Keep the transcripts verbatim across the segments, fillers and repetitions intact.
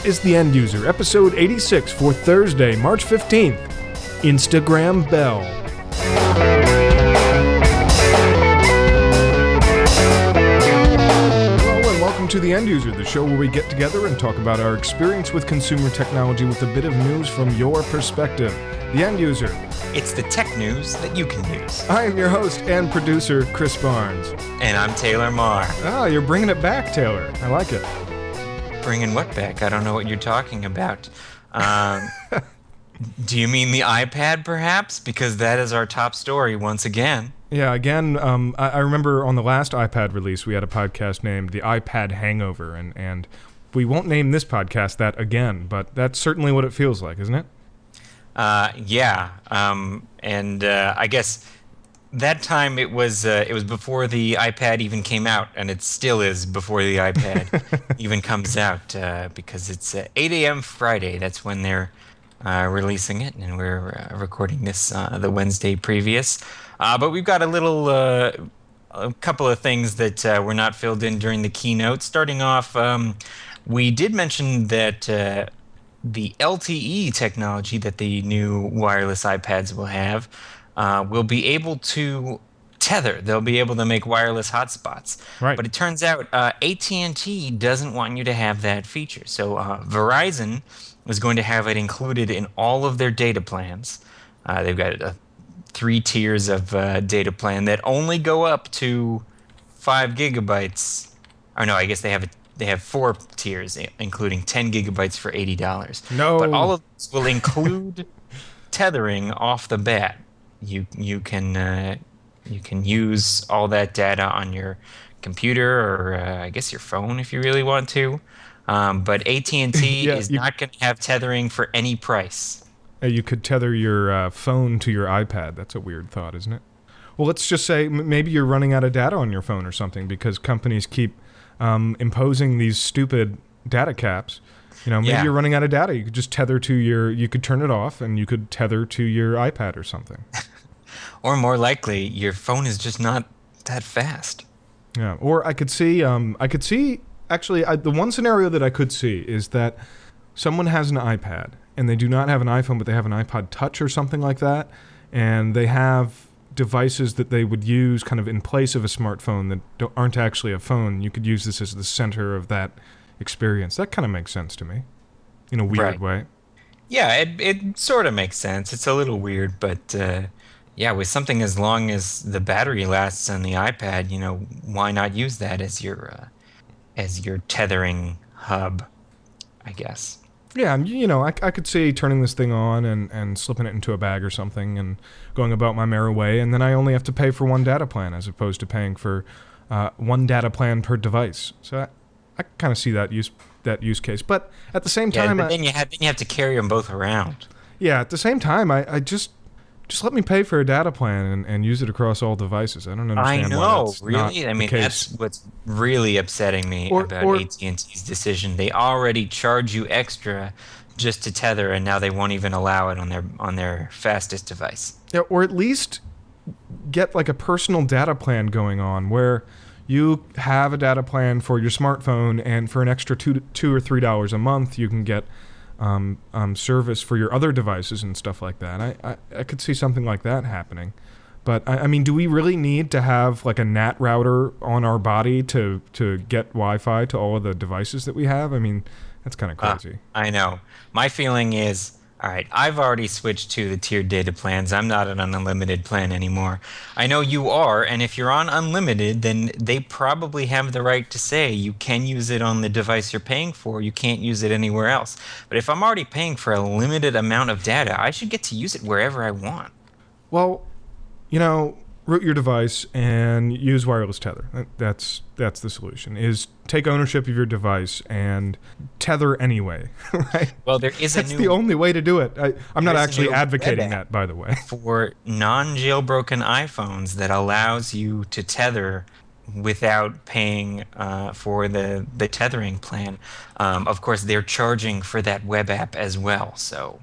is The End User, episode eighty-six for Thursday, March fifteenth. Instagram Bell. Hello and welcome to The End User, the show where we get together and talk about our experience with consumer technology with a bit of news from your perspective. The End User. It's the tech news that you can use. I am your host and producer, Chris Barnes. And I'm Taylor Marr. Ah, you're bringing it back, Taylor. I like it. Bringing what back? I don't know what you're talking about. Um, do you mean the iPad, perhaps? Because that is our top story once again. Yeah, again, um, I, I remember on the last iPad release, we had a podcast named The iPad Hangover, and, and we won't name this podcast that again, but that's certainly what it feels like, isn't it? Uh, yeah, um, and uh, I guess that time it was uh, it was before the iPad even came out, and it still is before the iPad even comes out, uh, because it's uh, eight a.m. Friday. That's when they're uh, releasing it, and we're uh, recording this uh, the Wednesday previous. Uh, but we've got a little, uh, a couple of things that uh, were not filled in during the keynote. Starting off, um, we did mention that uh, the L T E technology that the new wireless iPads will have uh, will be able to tether. They'll be able to make wireless hotspots. Right. But it turns out uh, A T and T doesn't want you to have that feature. So uh, Verizon is going to have it included in all of their data plans. Uh, they've got uh, three tiers of uh, data plan that only go up to five gigabytes. Or no, I guess they have a They have four tiers, including ten gigabytes for eighty dollars. No. But all of this will include tethering off the bat. You you can uh, you can use all that data on your computer or uh, I guess your phone if you really want to. Um, but A T and T yeah, is you, not going to have tethering for any price. Uh, you could tether your uh, phone to your iPad. That's a weird thought, isn't it? Well, let's just say m- maybe you're running out of data on your phone or something because companies keep Um, imposing these stupid data caps. You know, maybe yeah. you're running out of data. You could just tether to your, you could turn it off and you could tether to your iPad or something. Or more likely, your phone is just not that fast. Yeah. Or I could see, um, I could see, actually, I, the one scenario that I could see is that someone has an iPad and they do not have an iPhone, but they have an iPod Touch or something like that. And they have devices that they would use kind of in place of a smartphone that don't, aren't actually a phone. You could use this as the center of that experience. That kind of makes sense to me in a weird right. way. Yeah, it it sort of makes sense. It's a little weird, but uh, yeah, with something as long as the battery lasts on the iPad, you know, why not use that as your uh, as your tethering hub, I guess. Yeah, you know, I, I could see turning this thing on and, and slipping it into a bag or something and going about my merry way, and then I only have to pay for one data plan as opposed to paying for uh, one data plan per device. So I, I kind of see that use that use case. But at the same yeah, time... but then you, have, then you have to carry them both around. Yeah, at the same time, I, I just... Just let me pay for a data plan and, and use it across all devices. I don't understand I know, why that's really? not I mean, the case. that's what's really upsetting me Or- about or- A T and T's decision. They already charge you extra just to tether, and now they won't even allow it on their on their fastest device. Yeah, or at least get like a personal data plan going on where you have a data plan for your smartphone, and for an extra two, two or three dollars a month, you can get um, um, service for your other devices and stuff like that. I, I, I could see something like that happening. But I, I mean, do we really need to have like a N A T router on our body to to get Wi-Fi to all of the devices that we have? I mean, that's kind of crazy. Uh, I know. My feeling is, all right, I've already switched to the tiered data plans. I'm not on an unlimited plan anymore. I know you are, and if you're on unlimited, then they probably have the right to say you can use it on the device you're paying for. You can't use it anywhere else. But if I'm already paying for a limited amount of data, I should get to use it wherever I want. Well, you know, root your device and use wireless tether. That's that's the solution. Is take ownership of your device and tether anyway, right? Well, there is a That's new... the only way to do it. I, I'm not There's a actually new advocating web app that, by the way. for non-jailbroken iPhones that allows you to tether without paying uh, for the, the tethering plan. Um, of course, they're charging for that web app as well, so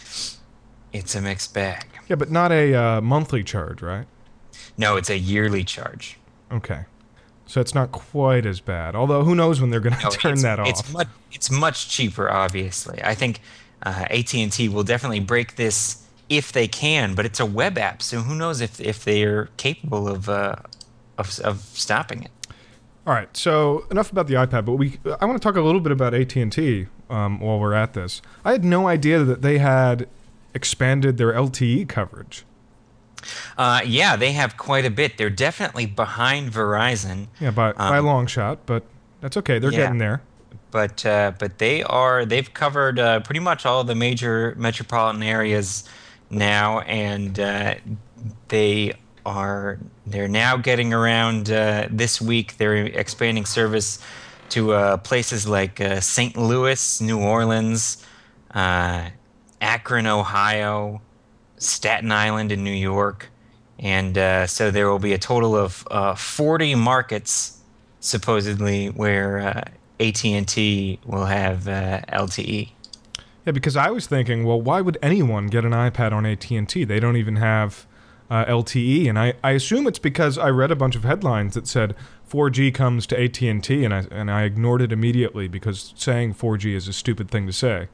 it's a mixed bag. Yeah, but not a uh, monthly charge, right? No, it's a yearly charge. Okay. So it's not quite as bad. Although who knows when they're going to No, turn it's, that off. It's much, it's much cheaper, obviously. I think uh, A T and T will definitely break this if they can, but it's a web app, so who knows if, if they're capable of, uh, of of stopping it. All right, so enough about the iPad, but we I want to talk a little bit about A T and T um, while we're at this. I had no idea that they had expanded their L T E coverage. Uh, yeah, they have quite a bit. They're definitely behind Verizon. Yeah, by, um, by a long shot, but that's okay. They're yeah. getting there. But uh, but they are they've covered uh, pretty much all the major metropolitan areas now, and uh, they are they're now getting around uh, this week. They're expanding service to uh, places like uh, Saint Louis, New Orleans, uh, Akron, Ohio, Staten Island in New York, and uh, so there will be a total of uh, forty markets supposedly where uh, A T and T will have uh, L T E. Yeah, because I was thinking, well, why would anyone get an iPad on A T and T? They don't even have uh, L T E, and I, I assume it's because I read a bunch of headlines that said four G comes to A T and T, and I and I ignored it immediately because saying four G is a stupid thing to say.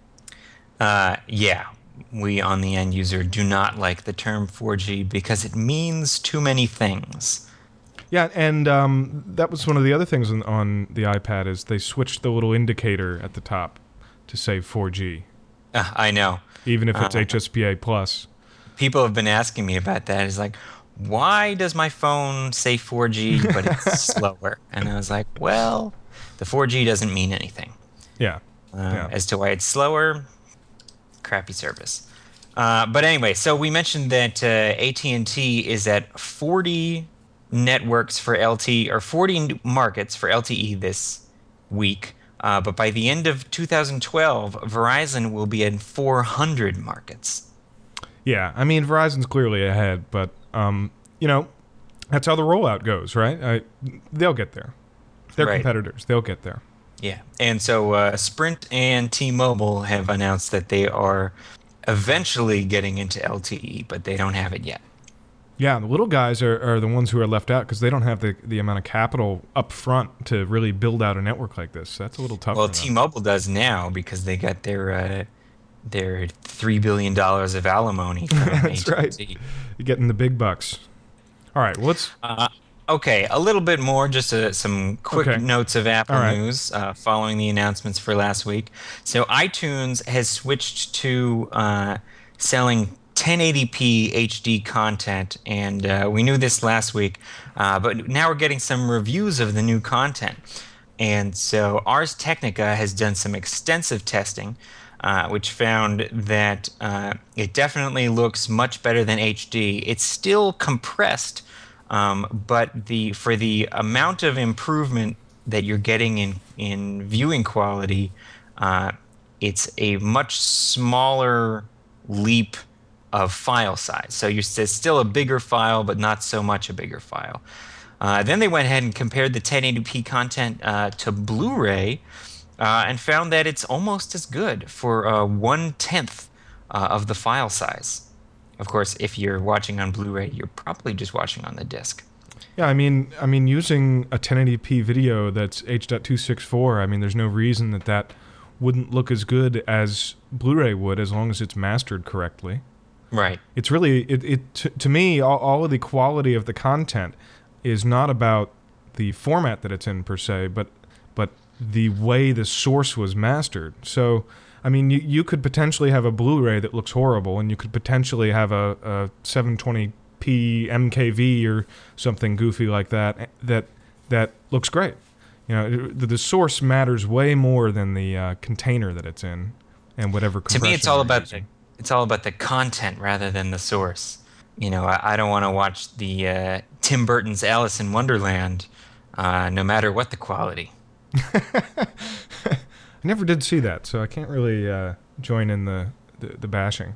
Uh, yeah, we on the end user do not like the term four G because it means too many things. Yeah, and um, that was one of the other things on, on the iPad is they switched the little indicator at the top to say four G. Uh, I know. Even if it's uh, H S P A plus. People have been asking me about that. It's like, why does my phone say four G but it's slower? And I was like, well, the four G doesn't mean anything. Yeah. Uh, yeah. As to why it's slower, crappy service. Uh, but anyway, so we mentioned that uh, A T and T is at forty networks for L T E, or forty markets for L T E this week. Uh, but by the end of two thousand twelve, Verizon will be in four hundred markets. Yeah, I mean, Verizon's clearly ahead, but, um, you know, that's how the rollout goes, right? I, they'll get there. They're right. competitors. They'll get there. Yeah, and so uh, Sprint and T-Mobile have announced that they are eventually getting into L T E, but they don't have it yet. Yeah, the little guys are, are the ones who are left out because they don't have the, the amount of capital up front to really build out a network like this. That's a little tough. Well, for them. T-Mobile does now because they got their uh, their three billion dollars of alimony from That's A T and T. right. You're getting the big bucks. All right, what's... Uh, okay, a little bit more, just uh, some quick Okay. notes of Apple right. news uh, following the announcements for last week. So iTunes has switched to uh, selling ten eighty p H D content, and uh, we knew this last week, uh, but now we're getting some reviews of the new content. And so Ars Technica has done some extensive testing, uh, which found that uh, it definitely looks much better than H D. It's still compressed, um, but the for the amount of improvement that you're getting in, in viewing quality, uh, it's a much smaller leap of file size. So you're, it's still a bigger file, but not so much a bigger file. Uh, then they went ahead and compared the ten eighty p content uh, to Blu-ray uh, and found that it's almost as good for uh, one-tenth uh, of the file size. Of course, if you're watching on Blu-ray, you're probably just watching on the disc. Yeah, I mean, I mean, using a ten eighty p video that's H two sixty-four, I mean, there's no reason that that wouldn't look as good as Blu-ray would as long as it's mastered correctly. Right. It's really, it, it to, to me, all, all of the quality of the content is not about the format that it's in per se, but but the way the source was mastered. So, I mean, you, you could potentially have a Blu-ray that looks horrible, and you could potentially have a, a seven twenty p M K V or something goofy like that that that looks great. You know, the, the source matters way more than the uh, container that it's in, and whatever compression. To me, it's all you're about using. the, it's all about the content rather than the source. You know, I, I don't want to watch the uh, Tim Burton's Alice in Wonderland, uh, no matter what the quality. I never did see that, so I can't really uh, join in the, the, the bashing.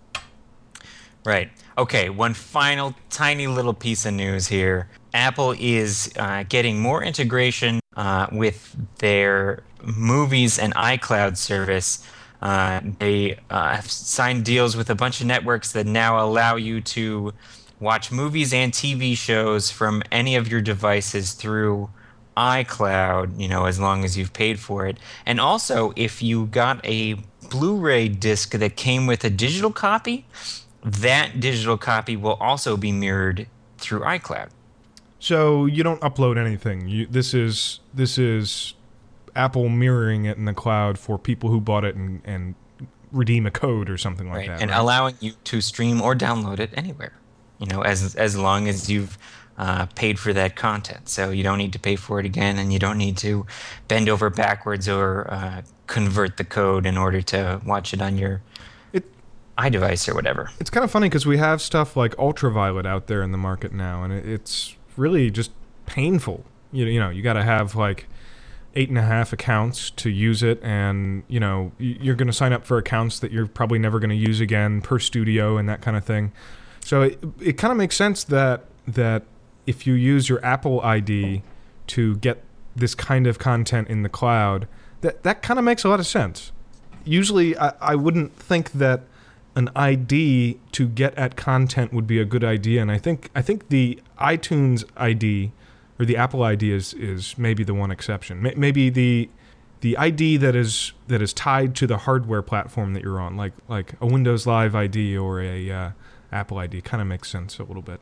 Right. Okay, one final tiny little piece of news here. Apple is uh, getting more integration uh, with their movies and iCloud service. Uh, they uh, have signed deals with a bunch of networks that now allow you to watch movies and T V shows from any of your devices through iCloud, you know, as long as you've paid for it. And also, if you got a Blu-ray disc that came with a digital copy, that digital copy will also be mirrored through iCloud. So you don't upload anything. You, this is this is Apple mirroring it in the cloud for people who bought it and, and redeem a code or something like Right, that. and right? allowing you to stream or download it anywhere, you know, as as long as you've uh, paid for that content. So you don't need to pay for it again, and you don't need to bend over backwards or uh, convert the code in order to watch it on your It iDevice or whatever. it's kind of funny because we have stuff like Ultraviolet out there in the market now, and it, it's really just painful. You you know you got to have like eight and a half accounts to use it, and you know y- you're going to sign up for accounts that you're probably never going to use again per studio and that kind of thing. So it it kind of makes sense that that if you use your Apple I D to get this kind of content in the cloud, that that kind of makes a lot of sense. Usually, I, I wouldn't think that an I D to get at content would be a good idea, and I think I think the iTunes I D or the Apple I D is, is maybe the one exception. May- Maybe the the I D that is that is tied to the hardware platform that you're on, like like a Windows Live I D or a uh, Apple I D, kind of makes sense a little bit.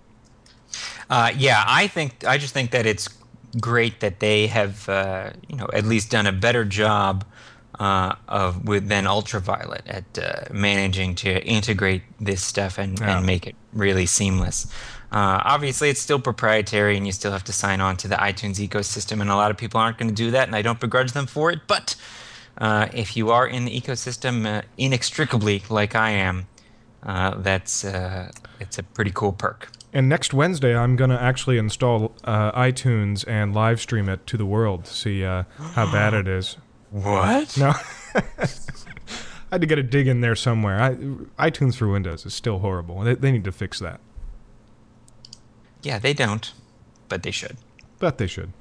Uh, yeah, I think I just think that it's great that they have, uh, you know, at least done a better job uh, of with than Ultraviolet at uh, managing to integrate this stuff and, Yeah. and make it really seamless. Uh, obviously, it's still proprietary, and you still have to sign on to the iTunes ecosystem, and a lot of people aren't going to do that, and I don't begrudge them for it. But uh, if you are in the ecosystem uh, inextricably, like I am, uh, that's uh, it's a pretty cool perk. And next Wednesday, I'm going to actually install uh, iTunes and live stream it to the world to see uh, how bad it is. What? No. I had to get a dig in there somewhere. I, iTunes for Windows is still horrible. They, they need to fix that. Yeah, they don't, but they should. But they should.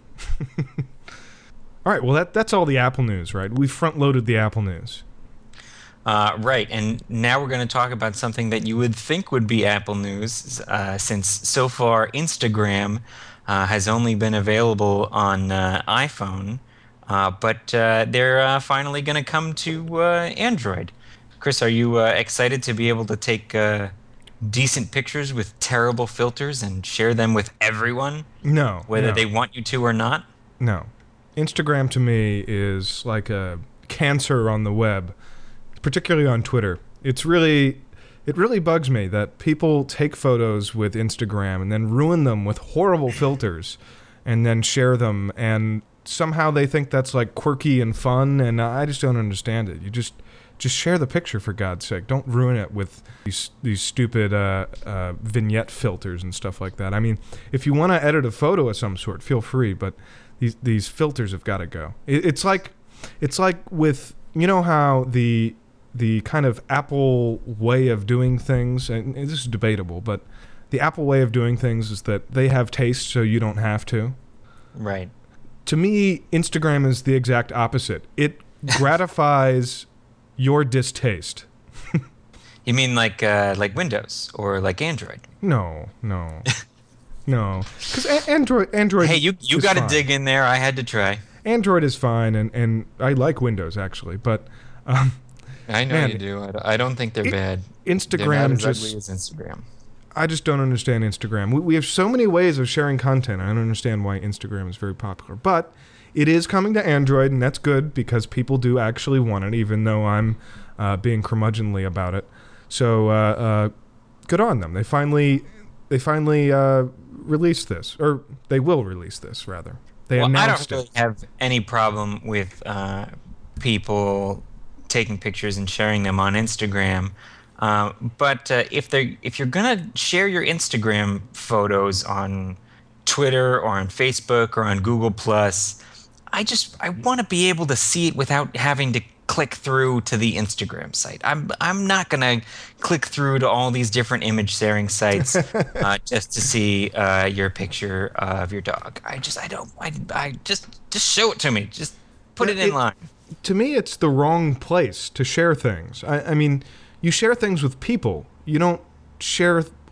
All right, well, that that's all the Apple news, right? We front-loaded the Apple news. Uh, right, and now we're going to talk about something that you would think would be Apple News, uh, since so far Instagram uh, has only been available on uh, iPhone, uh, but uh, they're uh, finally going to come to uh, Android. Chris, are you uh, excited to be able to take uh, decent pictures with terrible filters and share them with everyone, No. whether no, they want you to or not? No. Instagram to me is like a cancer on the web, particularly on Twitter. It's really, it really bugs me that people take photos with Instagram and then ruin them with horrible filters and then share them, and somehow they think that's like quirky and fun, and I just don't understand it. You just just share the picture, for God's sake. Don't ruin it with these these stupid uh, uh, vignette filters and stuff like that. I mean, if you want to edit a photo of some sort, feel free, but these these filters have got to go. It, it's like it's like with, you know how the the kind of Apple way of doing things, and this is debatable, but the Apple way of doing things is that they have taste so you don't have to. Right. To me, Instagram is the exact opposite. It gratifies your distaste. You mean like uh, like Windows or like Android? No, no, no. Because a- Android, Android. Hey, you you is got to fine. dig in there. I had to try. Android is fine, and, and I like Windows actually, but um, I know Man, you do. I don't- I don't think they're it- bad. They're not Instagram as just. ugly as Instagram. I just don't understand Instagram. We, we have so many ways of sharing content. I don't understand why Instagram is very popular. But it is coming to Android, and that's good because people do actually want it, even though I'm uh, being curmudgeonly about it. So uh, uh, good on them. They finally they finally uh, released this, or they will release this, rather. They Well, I don't announced really it. have any problem with uh, people taking pictures and sharing them on Instagram. Uh, but uh, if they if you're gonna share your Instagram photos on Twitter or on Facebook or on Google Plus, I just I want to be able to see it without having to click through to the Instagram site. I'm I'm not gonna click through to all these different image sharing sites uh, just to see uh, your picture of your dog. I just I don't I, I just just show it to me. Just put But it in it- line. To me, it's the wrong place to share things. I, I mean, you share things with people. You don't share.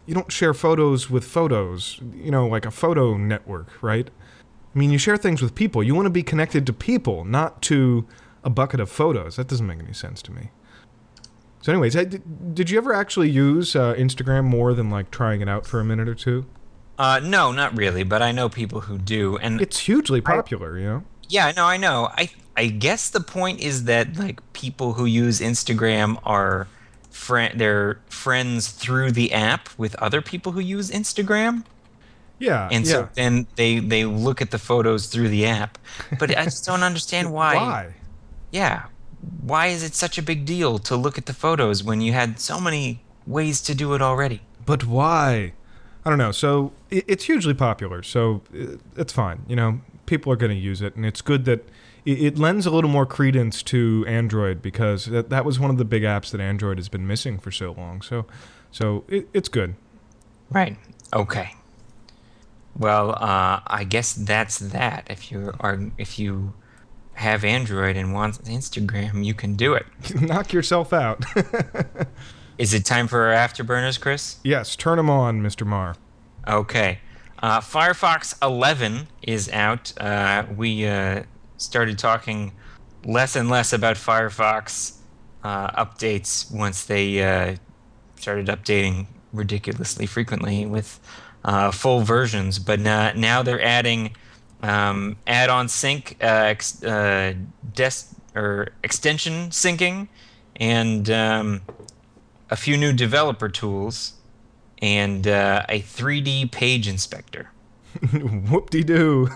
you don't share photos with photos, you know, like a photo network, right? I mean, you share things with people. You want to be connected to people, not to a bucket of photos. That doesn't make any sense to me. So anyways, did, did you ever actually use uh, Instagram more than like trying it out for a minute or two? Uh, no, not really, but I know people who do, and it's hugely popular, I, you know? Yeah, no, I know. I I guess the point is that like people who use Instagram are friend they're friends through the app with other people who use Instagram. Yeah. And yeah. so then they they look at the photos through the app. But I just don't understand why. Why? Yeah. Why is it such a big deal to look at the photos when you had so many ways to do it already? But why? I don't know. So it, it's hugely popular. So it, it's fine. You know, people are going to use it, and it's good that it, it lends a little more credence to Android because that that was one of the big apps that Android has been missing for so long. So, so it, it's good. Right. Okay. Well, uh, I guess that's that. If you are, if you have Android and want Instagram, you can do it. Knock yourself out. Is it time for our afterburners, Chris? Yes, turn them on, Mister Marr. Okay. Uh, Firefox eleven is out. Uh, we uh, started talking less and less about Firefox uh, updates once they uh, started updating ridiculously frequently with uh, full versions. But now, now they're adding um, add-on sync, uh, ex- uh, des- or extension syncing, and um, a few new developer tools, and uh, a three D page inspector. Whoop-de-doo.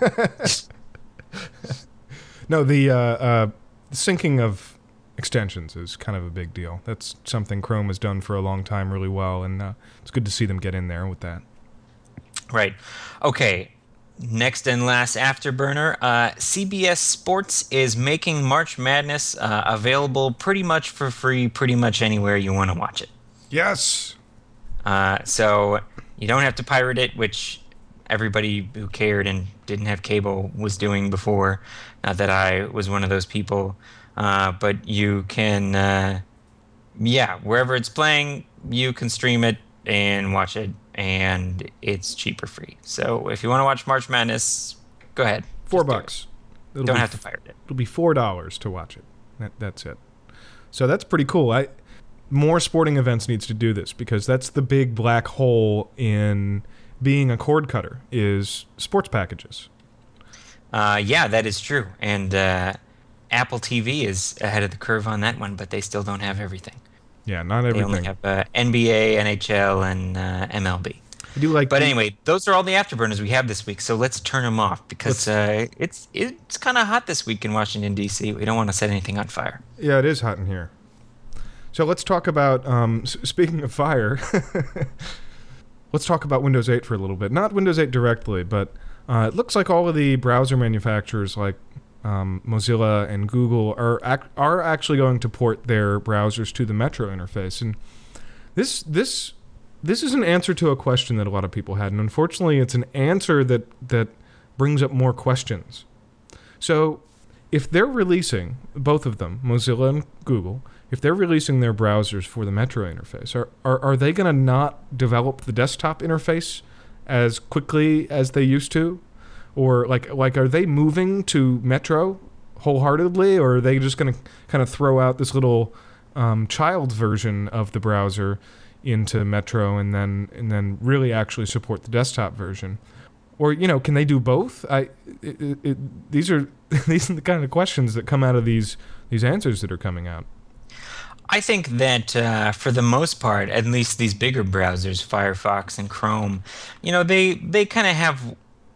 No, the uh, uh, syncing of extensions is kind of a big deal. That's something Chrome has done for a long time really well, and uh, it's good to see them get in there with that. Right. Okay. Next and last afterburner, uh, C B S Sports is making March Madness uh, available pretty much for free, pretty much anywhere you want to watch it. Yes. Uh, so you don't have to pirate it, which everybody who cared and didn't have cable was doing before. Not that I was one of those people, uh, but you can, uh, yeah, wherever it's playing, you can stream it and watch it, and it's cheap or free. So if you want to watch March Madness, go ahead. Four bucks. It. Don't have to pirate it. It'll be four dollars to watch it. That, that's it. So that's pretty cool. I more sporting events needs to do this because that's the big black hole in being a cord cutter is sports packages. Uh, yeah, that is true. And uh, Apple T V is ahead of the curve on that one, but they still don't have everything. Yeah, not everything. They only have uh, N B A, N H L, and uh, M L B. I do like but the, anyway, those are all the afterburners we have this week, so let's turn them off because uh, it's it's kind of hot this week in Washington, D C. We don't want to set anything on fire. Yeah, it is hot in here. So let's talk about, um, s- speaking of fire, let's talk about Windows eight for a little bit. Not Windows eight directly, but uh, it looks like all of the browser manufacturers like um, Mozilla and Google are ac- are actually going to port their browsers to the Metro interface. And this this this is an answer to a question that a lot of people had, and unfortunately, it's an answer that that brings up more questions. So, if they're releasing both of them, Mozilla and Google, if they're releasing their browsers for the Metro interface, are are, are they going to not develop the desktop interface as quickly as they used to? Or like like are they moving to Metro wholeheartedly, or are they just going to kind of throw out this little um, child version of the browser into Metro and then and then really actually support the desktop version? Or, you know, can they do both? I it, it, it, these are these are the kind of questions that come out of these these answers that are coming out. I think that uh, for the most part, at least these bigger browsers, Firefox and Chrome, you know, they they kind of have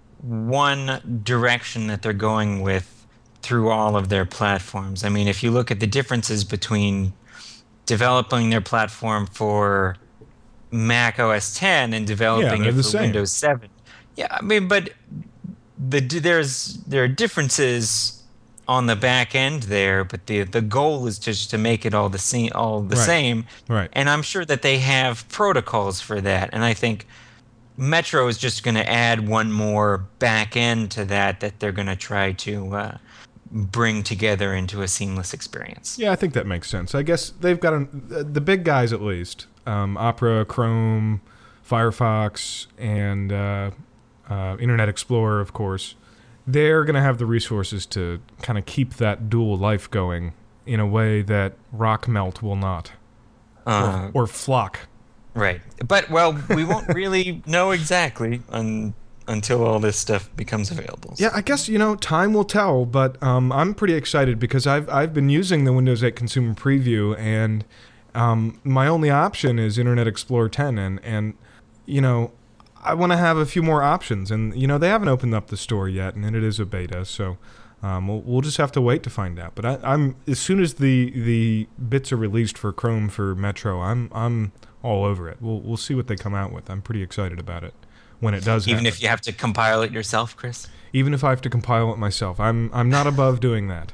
one direction that they're going with through all of their platforms. I mean, if you look at the differences between developing their platform for Mac O S ten and developing yeah, it for same. Windows seven. Yeah, I mean, but the there's there are differences on the back end there, but the the goal is just to make it all the same, all the right. same. Right. And I'm sure that they have protocols for that. And I think Metro is just going to add one more back end to that that they're going to try to uh, bring together into a seamless experience. Yeah, I think that makes sense. I guess they've got an, the big guys at least, um, Opera, Chrome, Firefox and uh, uh, Internet Explorer, of course, they're going to have the resources to kind of keep that dual life going in a way that Rockmelt will not, Uh, or, or Flock. right. But, well, we won't really know exactly un- until all this stuff becomes available. Yeah, I guess, you know, time will tell, but um, I'm pretty excited because I've I've been using the Windows eight Consumer Preview, and um, my only option is Internet Explorer ten, and, and you know, I want to have a few more options, and, you know, they haven't opened up the store yet, and it is a beta, so um, we'll, we'll just have to wait to find out. But I, I'm as soon as the the bits are released for Chrome for Metro, I'm I'm all over it. We'll we'll see what they come out with. I'm pretty excited about it when it does Even happen. if you have to compile it yourself, Chris? Even if I have to compile it myself, I'm I'm not above doing that.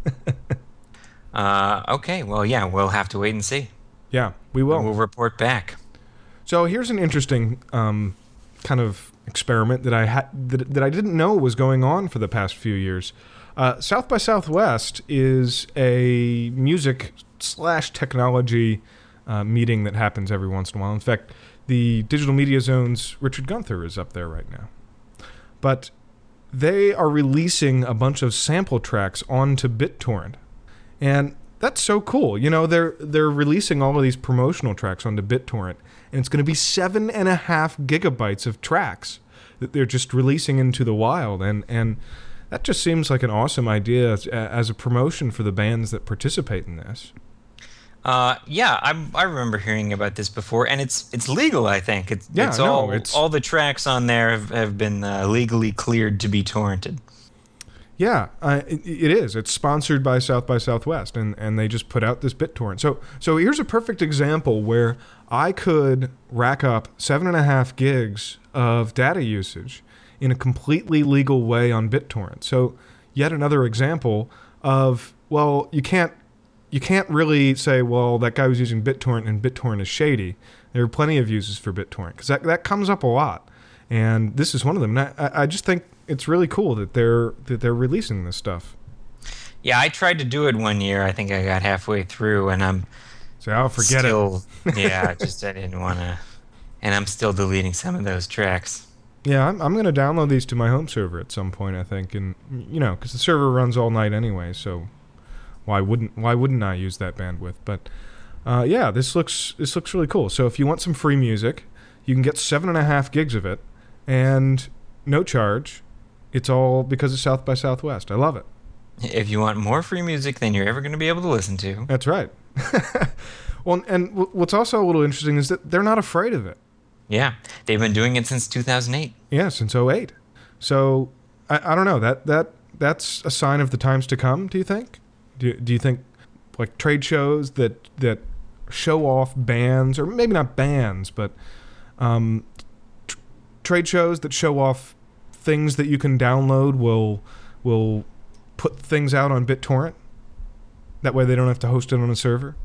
Uh, okay, well, yeah, we'll have to wait and see. Yeah, we will. We'll report back. So here's an interesting um, kind of experiment that I had that, that I didn't know was going on for the past few years. Uh, South by Southwest is a music slash technology uh, meeting that happens every once in a while. In fact, the Digital Media Zone's Richard Gunther is up there right now. But they are releasing a bunch of sample tracks onto BitTorrent. And that's so cool. You know, they're they're releasing all of these promotional tracks onto BitTorrent, and it's going to be seven and a half gigabytes of tracks that they're just releasing into the wild. And, and that just seems like an awesome idea as, as a promotion for the bands that participate in this. Uh, yeah, I I remember hearing about this before, and it's it's legal. I think it's Yeah, it's no, all it's- all the tracks on there have, have been uh, legally cleared to be torrented. Yeah, uh, it, it is. It's sponsored by South by Southwest, and, and they just put out this BitTorrent. So so here's a perfect example where I could rack up seven and a half gigs of data usage in a completely legal way on BitTorrent. So yet another example of, well, you can't you can't really say, well, that guy was using BitTorrent and BitTorrent is shady. There are plenty of uses for BitTorrent because that that comes up a lot, and this is one of them. And I, I just think it's really cool that they're that they're releasing this stuff. Yeah, I tried to do it one year. I think I got halfway through, and I'm So I'll forget still, it. yeah, just I didn't want to, and I'm still deleting some of those tracks. Yeah, I'm, I'm going to download these to my home server at some point, I think, and you know, because the server runs all night anyway, so why wouldn't why wouldn't I use that bandwidth? But uh, yeah, this looks this looks really cool. So if you want some free music, you can get seven and a half gigs of it, and no charge. It's all because of South by Southwest. I love it. If you want more free music than you're ever going to be able to listen to. That's right. Well, and w- what's also a little interesting is that they're not afraid of it. Yeah, they've been doing it since two thousand eight. Yeah, since oh eight. So I, I don't know. That that that's a sign of the times to come. Do you think? Do do you think like trade shows that that show off bands, or maybe not bands, but um, tr- trade shows that show off things that you can download will will put things out on BitTorrent? That way they don't have to host it on a server?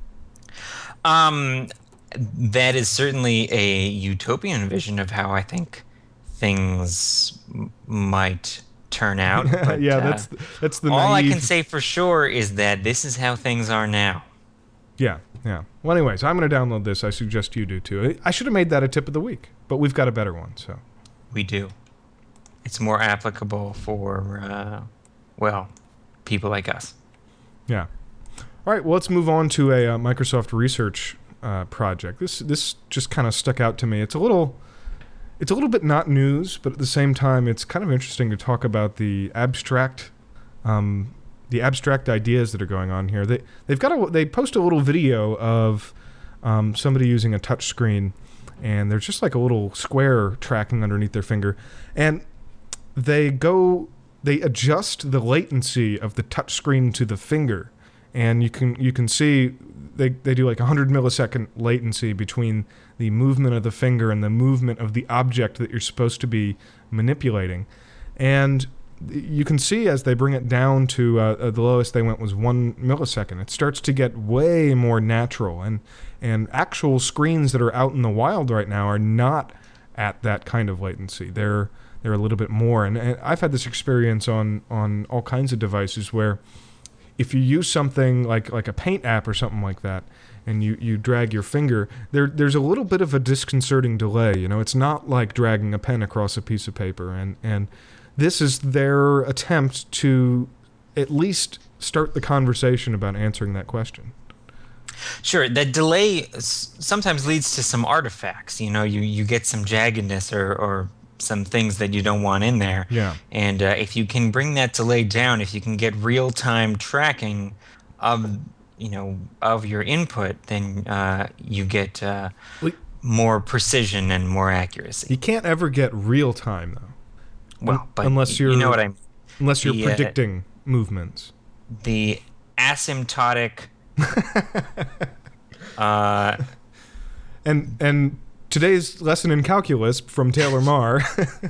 Um, that is certainly a utopian vision of how I think things m- might turn out. But, yeah, uh, that's that's the all I naive- can say for sure is that this is how things are now. Yeah, yeah. Well, anyways, I'm going to download this. I suggest you do too. I should have made that a tip of the week, but we've got a better one, so. We do. It's more applicable for, uh, well, people like us. Yeah. All right, well, let's move on to a uh, Microsoft research uh, project. This this just kind of stuck out to me. It's a little it's a little bit not news, but at the same time, it's kind of interesting to talk about the abstract um, the abstract ideas that are going on here. They they've got a they post a little video of um, somebody using a touch screen, and there's just like a little square tracking underneath their finger, and they go they adjust the latency of the touch screen to the finger. And you can you can see they, they do like one hundred millisecond latency between the movement of the finger and the movement of the object that you're supposed to be manipulating. And you can see as they bring it down to uh, the lowest they went was one millisecond. It starts to get way more natural. And, and actual screens that are out in the wild right now are not at that kind of latency. They're they're a little bit more. And, and I've had this experience on, on all kinds of devices where if you use something like like a Paint app or something like that, and you, you drag your finger, there there's a little bit of a disconcerting delay. You know, it's not like dragging a pen across a piece of paper, and and this is their attempt to at least start the conversation about answering that question. Sure, that delay s- sometimes leads to some artifacts. You know, you, you get some jaggedness or, or some things that you don't want in there. Yeah. And uh, if you can bring that delay down, if you can get real-time tracking of, you know, of your input, then uh, you get uh, We- more precision and more accuracy. You can't ever get real time though. Well, Un- but unless you're you know what I mean. unless you're The, uh, predicting movements. The asymptotic uh, And and today's lesson in calculus from Taylor Marr.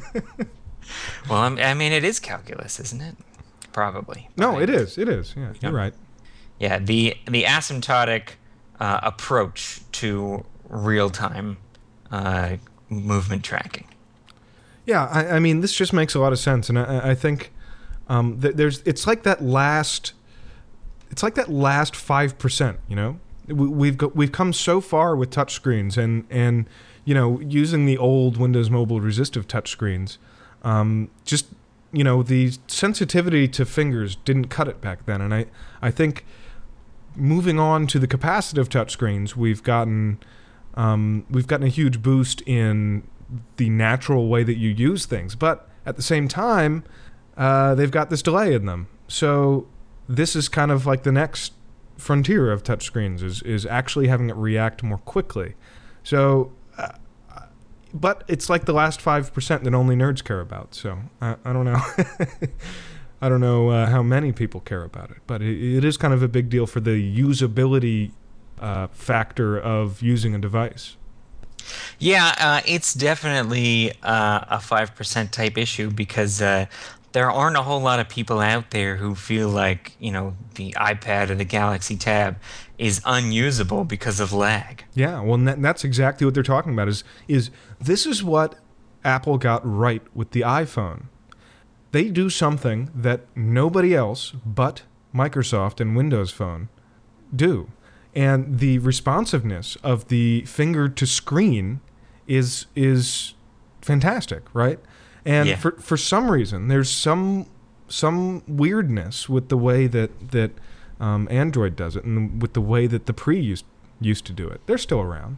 well, I'm, I mean, it is calculus, isn't it? Probably. No, Right. it is. It is. Yeah, you're right. Yeah, the the asymptotic uh, approach to real-time uh, movement tracking. Yeah, I, I mean, this just makes a lot of sense, and I, I think um, th- there's. It's like that last. It's like that last five percent. You know, we, we've got, we've come so far with touchscreens, and and you know, using the old Windows Mobile resistive touchscreens, um, just you know, the sensitivity to fingers didn't cut it back then, and I I think moving on to the capacitive touchscreens, we've gotten um, we've gotten a huge boost in the natural way that you use things, but at the same time, uh, they've got this delay in them. So this is kind of like the next frontier of touchscreens is is actually having it react more quickly. So, uh, but it's like the last five percent that only nerds care about. So I, I don't know. I don't know uh, how many people care about it, but it, it is kind of a big deal for the usability uh, factor of using a device. Yeah, uh, it's definitely uh, a five percent type issue because uh, there aren't a whole lot of people out there who feel like, you know, the iPad or the Galaxy Tab is unusable because of lag. Yeah, well, and that, that's exactly what they're talking about. Is is this is what Apple got right with the iPhone. They do something that nobody else but Microsoft and Windows Phone do. And the responsiveness of the finger to screen is is fantastic, right? And Yeah. for for some reason, there's some some weirdness with the way that that um, Android does it, and with the way that the Pre used used to do it. They're still around,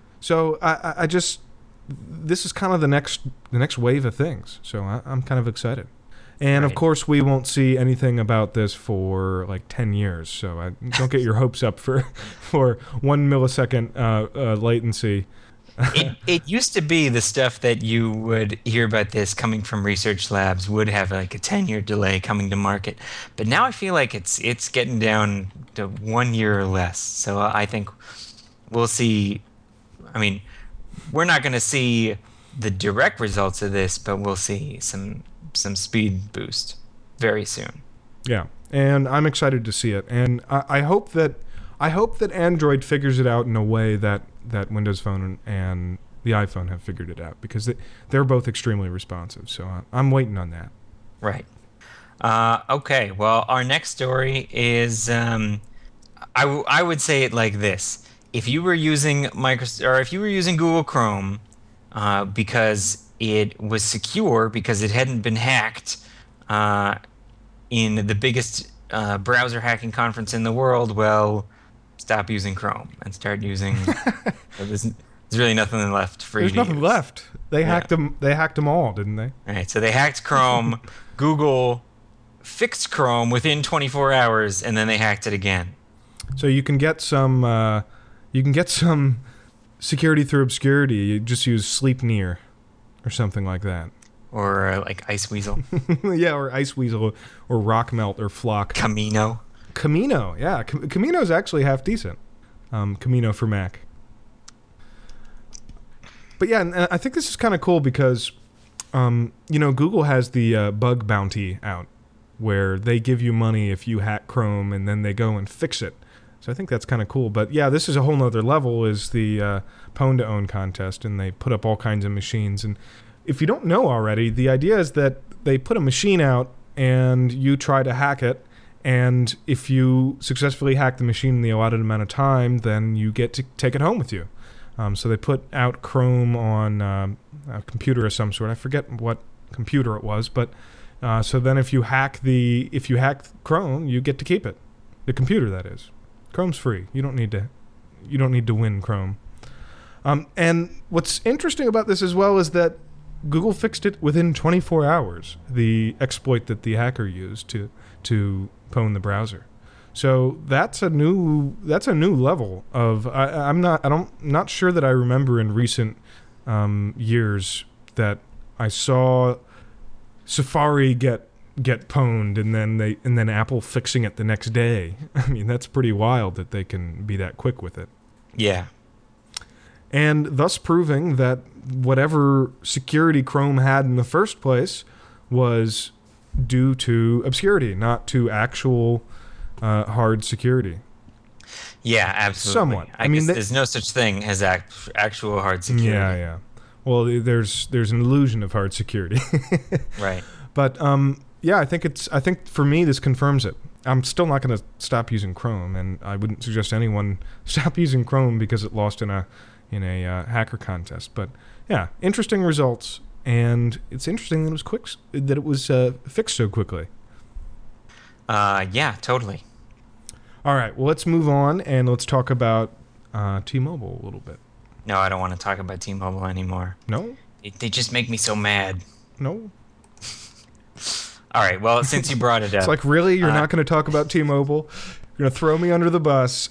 so I, I, I just this is kind of the next the next wave of things. So I, I'm kind of excited. And, Right. of course, we won't see anything about this for, like, ten years. So I, don't get your hopes up for for one millisecond uh, uh, latency. it, it used to be the stuff that you would hear about this coming from research labs would have like a ten-year delay coming to market. But now I feel like it's it's getting down to one year or less. So I think we'll see. I mean, we're not going to see the direct results of this, but we'll see some some speed boost very soon. Yeah, and I'm excited to see it. And I, I hope that I hope that Android figures it out in a way that, that Windows Phone and the iPhone have figured it out, because they, they're both extremely responsive. So I, I'm waiting on that. Right. Uh, okay. Well, our next story is um, I, w- I would say it like this: if you were using Microsoft or if you were using Google Chrome uh, because it was secure because it hadn't been hacked uh, in the biggest uh, browser hacking conference in the world, well, stop using Chrome and start using. there's, there's really nothing left for There's you to nothing use. left. They Yeah. hacked them. They hacked them all, didn't they? All right, so they hacked Chrome. Google fixed Chrome within twenty-four hours, and then they hacked it again. So you can get some. Uh, you can get some security through obscurity. You just use Sleepnear, or something like that. Or uh, like Iceweasel, Yeah, or Iceweasel, or Rockmelt, or Flock. Camino. Camino, yeah. Cam- Camino is actually half decent. Um, Camino for Mac. But yeah, and I think this is kind of cool because, um, you know, Google has the uh, bug bounty out, where they give you money if you hack Chrome, and then they go and fix it. So I think that's kind of cool. But yeah, this is a whole nother level, is the uh, Pwn to Own contest, and they put up all kinds of machines. And if you don't know already, the idea is that they put a machine out, and you try to hack it, and if you successfully hack the machine in the allotted amount of time, then you get to take it home with you. Um, so they put out Chrome on um, a computer of some sort. I forget what computer it was, but uh, so then if you hack the if you hack Chrome, you get to keep it. The computer, that is. Chrome's free. You don't need to you don't need to win Chrome. Um, and what's interesting about this as well is that Google fixed it within twenty-four hours, the exploit that the hacker used to to pwn the browser. So that's a new that's a new level of I, I'm not I don't not sure that I remember in recent um, years that I saw Safari get get pwned and then they and then Apple fixing it the next day. I mean, that's pretty wild that they can be that quick with it. Yeah. And thus proving that whatever security Chrome had in the first place was due to obscurity, not to actual uh, hard security. Yeah, absolutely. Somewhat. I, I mean, guess they, there's no such thing as act, actual hard security. Yeah, yeah. Well, there's there's an illusion of hard security. Right. But um, yeah, I think it's I think for me this confirms it. I'm still not going to stop using Chrome, and I wouldn't suggest anyone stop using Chrome because it lost in a in a uh, hacker contest. But yeah, interesting results, and it's interesting that it was quick, that it was uh, fixed so quickly. Uh, yeah, totally. All right, well, let's move on and let's talk about uh, T-Mobile a little bit. No, I don't want to talk about T-Mobile anymore. No? They, they just make me so mad. No? All right, well, since you brought it up. It's like, really? You're uh, not going to talk about T-Mobile? You're going to throw me under the bus?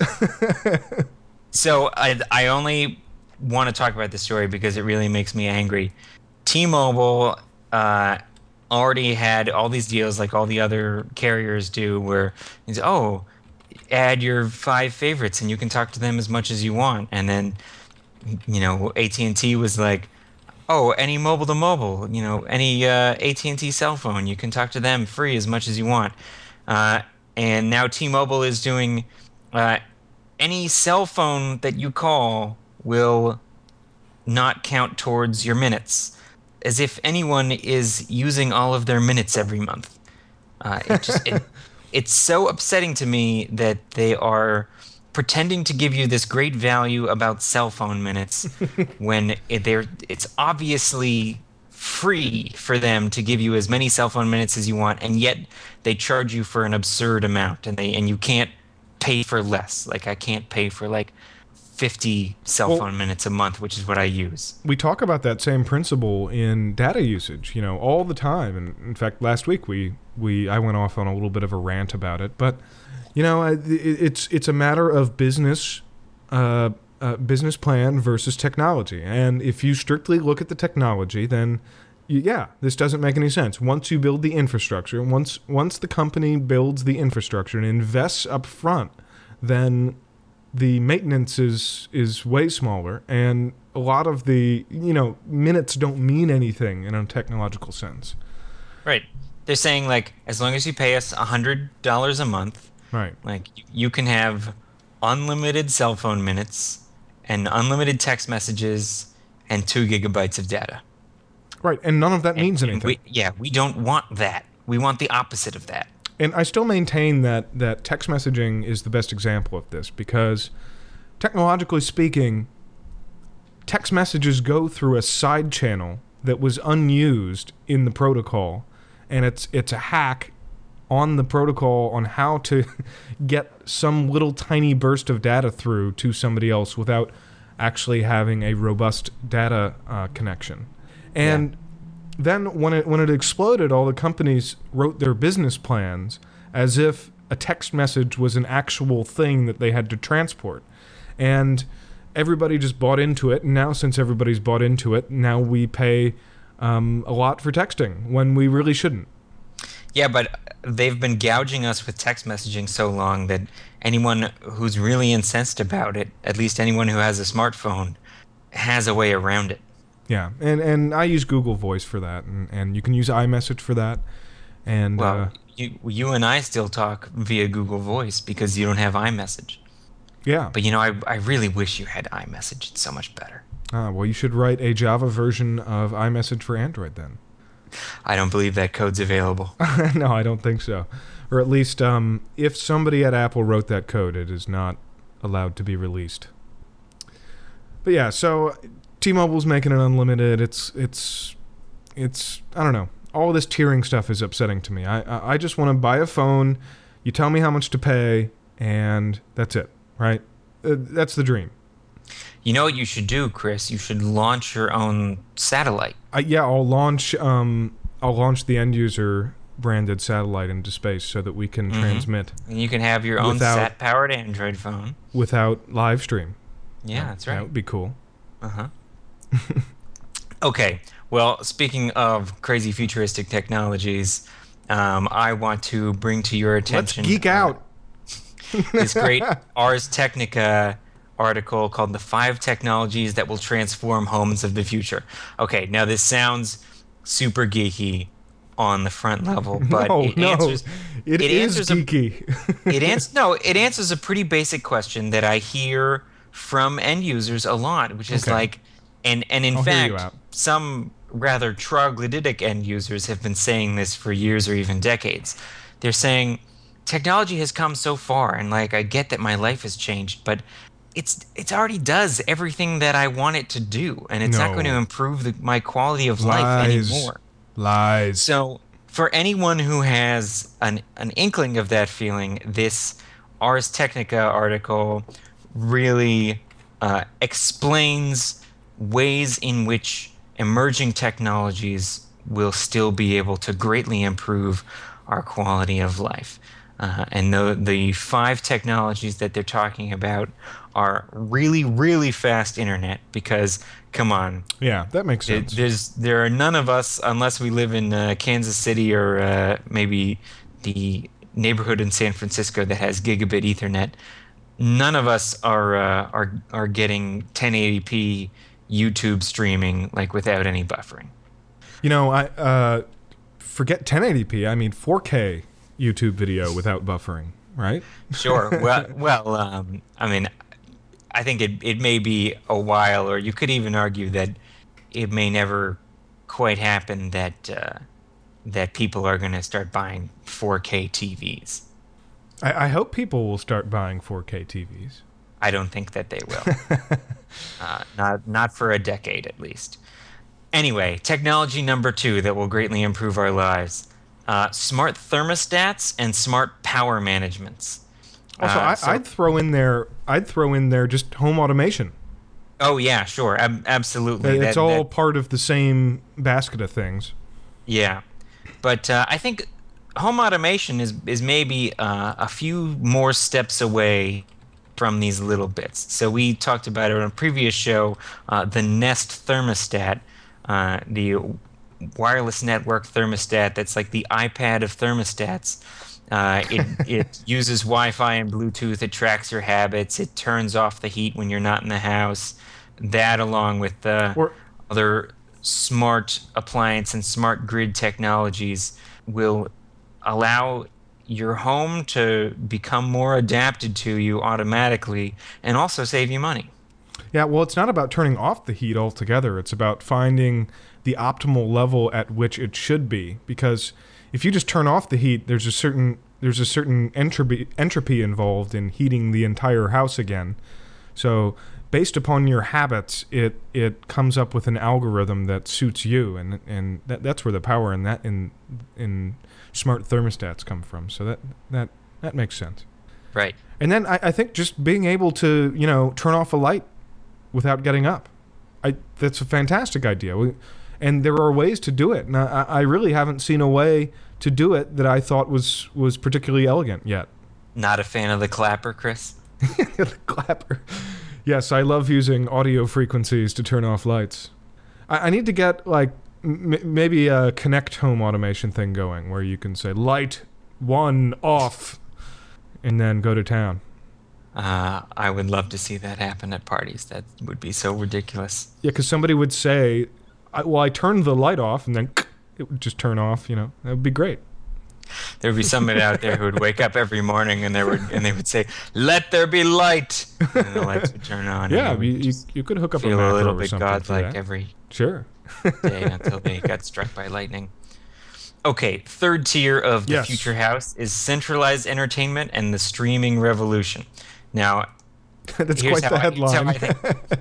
So I, I only want to talk about this story because it really makes me angry. T-Mobile uh, already had all these deals like all the other carriers do where it's, oh, add your five favorites and you can talk to them as much as you want. And then, you know, A T and T was like, oh, any mobile to mobile, you know, any uh, A T and T cell phone, you can talk to them free as much as you want. Uh, and now T-Mobile is doing uh, any cell phone that you call will not count towards your minutes, as if anyone is using all of their minutes every month. Uh, it just it, it's so upsetting to me that they are pretending to give you this great value about cell phone minutes when it, they're it's obviously free for them to give you as many cell phone minutes as you want, and yet they charge you for an absurd amount, and they and you can't pay for less. Like I can't pay for like fifty cell well, phone minutes a month, which is what I use. We talk about that same principle in data usage, you know, all the time. And in fact, last week we we I went off on a little bit of a rant about it, but you know, it's it's a matter of business uh, uh, business plan versus technology. And if you strictly look at the technology, then yeah, this doesn't make any sense. Once you build the infrastructure, once once the company builds the infrastructure and invests up front, then the maintenance is is way smaller, and a lot of the, you know, minutes don't mean anything in a technological sense. Right. They're saying, like, as long as you pay us one hundred dollars a month, right, like, you can have unlimited cell phone minutes and unlimited text messages and two gigabytes of data. Right, and none of that and, means anything. We, yeah, we don't want that. We want the opposite of that. And I still maintain that, that text messaging is the best example of this because, technologically speaking, text messages go through a side channel that was unused in the protocol, and it's it's a hack on the protocol on how to get some little tiny burst of data through to somebody else without actually having a robust data uh, connection. And yeah. Then when it when it exploded, all the companies wrote their business plans as if a text message was an actual thing that they had to transport. And everybody just bought into it. And now since everybody's bought into it, now we pay um, a lot for texting when we really shouldn't. Yeah, but they've been gouging us with text messaging so long that anyone who's really incensed about it, at least anyone who has a smartphone, has a way around it. Yeah, and, and I use Google Voice for that, and, and you can use iMessage for that. And well, uh, you you and I still talk via Google Voice because you don't have iMessage. Yeah. But you know, I I really wish you had iMessage. It's so much better. Ah, well, you should write a Java version of iMessage for Android then. I don't believe that code's available. No, I don't think so. or at least um, if somebody at Apple wrote that code, it is not allowed to be released. But yeah, so T-Mobile's making it unlimited. It's it's it's I don't know. All this tiering stuff is upsetting to me. I I, I just want to buy a phone. You tell me how much to pay, and that's it, right? Uh, that's the dream. You know what you should do, Chris? You should launch your own satellite. I, yeah, I'll launch. Um, I'll launch the end user branded satellite into space so that we can mm-hmm. transmit. And you can have your own without, sat-powered Android phone without live stream. Yeah, that's right. That would be cool. Uh huh. Okay. Well, speaking of crazy futuristic technologies, um, I want to bring to your attention. Let's geek out. This great Ars Technica article called "The Five Technologies That Will Transform Homes of the Future." Okay, now this sounds super geeky on the front level, but no, it no, answers. It, it is answers geeky. A, it ans- No, it answers a pretty basic question that I hear from end users a lot, which is okay. like, and and in I'll fact, some rather troglodytic end users have been saying this for years or even decades. They're saying technology has come so far, and like I get that my life has changed, but it's it's already does everything that I want it to do, and it's no. not going to improve the, my quality of Lies. life anymore. Lies. So for anyone who has an an inkling of that feeling, this Ars Technica article really uh, explains ways in which emerging technologies will still be able to greatly improve our quality of life. Uh, and the, the five technologies that they're talking about are really, really fast internet because, come on. Yeah, that makes sense. It, there's, there are none of us, unless we live in uh, Kansas City or uh, maybe the neighborhood in San Francisco that has gigabit Ethernet, none of us are uh, are are getting ten eighty p YouTube streaming like without any buffering. You know, I uh, forget ten eighty p. I mean four K YouTube video without buffering, right? Sure. Well, well, um, I mean, I think it it may be a while, or you could even argue that it may never quite happen that uh, that people are going to start buying four K T Vs. I, I hope people will start buying four K T Vs. I don't think that they will. uh, not not for a decade at least. Anyway, technology number two that will greatly improve our lives: uh, smart thermostats and smart power managements. Also, uh, I, so, I'd throw in there. I'd throw in there just home automation. Oh yeah, sure, Ab- absolutely. It's that, all that, part of the same basket of things. Yeah, but uh, I think home automation is is maybe uh, a few more steps away from these little bits. So we talked about it on a previous show, uh, the Nest thermostat, uh, the wireless network thermostat that's like the iPad of thermostats. Uh, it it uses Wi-Fi and Bluetooth. It tracks your habits. It turns off the heat when you're not in the house. That, along with uh, or, other smart appliance and smart grid technologies, will allow your home to become more adapted to you automatically and also save you money. Yeah, well, it's not about turning off the heat altogether. It's about finding the optimal level at which it should be. Because if you just turn off the heat, there's a certain there's a certain entropy entropy involved in heating the entire house again. So based upon your habits, it it comes up with an algorithm that suits you, and and that, that's where the power in that in in smart thermostats come from. So that that that makes sense. Right. And then I, I think just being able to, you know, turn off a light without getting up, I that's a fantastic idea. We, and there are ways to do it. And I, I really haven't seen a way to do it that I thought was was particularly elegant yet. Not a fan of the clapper, Chris? The clapper. Yes, I love using audio frequencies to turn off lights. I, I need to get like m- maybe a Connect Home automation thing going where you can say light one off and then go to town. Uh, I would love to see that happen at parties. That would be so ridiculous. Yeah, because somebody would say, I, well, I turned the light off and then it would just turn off, you know. That would be great. There would be somebody out there who would wake up every morning and they would and they would say, "Let there be light," and the lights would turn on. Yeah, and you, you you could hook up a feel macro a little or bit something godlike for that. every Sure day until they got struck by lightning. Okay, third tier of the Yes. future house is centralized entertainment and the streaming revolution. Now, That's here's quite how the I, here's how headline. I think.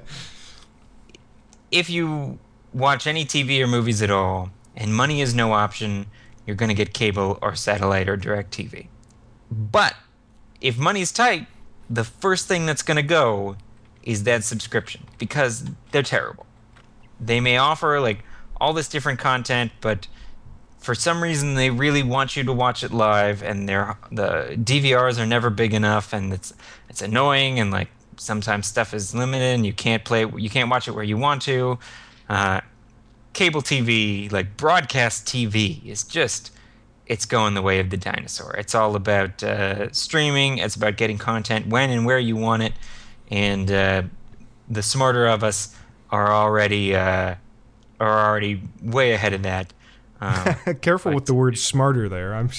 If you watch any T V or movies at all, and money is no option, you're going to get cable or satellite or direct T V. But if money's tight, the first thing that's going to go is that subscription because they're terrible. They may offer like all this different content, but for some reason they really want you to watch it live, and their the D V Rs are never big enough, and it's it's annoying, and like sometimes stuff is limited, and you can't play you can't watch it where you want to. Uh, cable T V, like broadcast T V, is just it's going the way of the dinosaur. It's all about uh, streaming. It's about getting content when and where you want it, and uh, the smarter of us are already uh, are already way ahead of that. Um, Careful with the word smarter there. I'm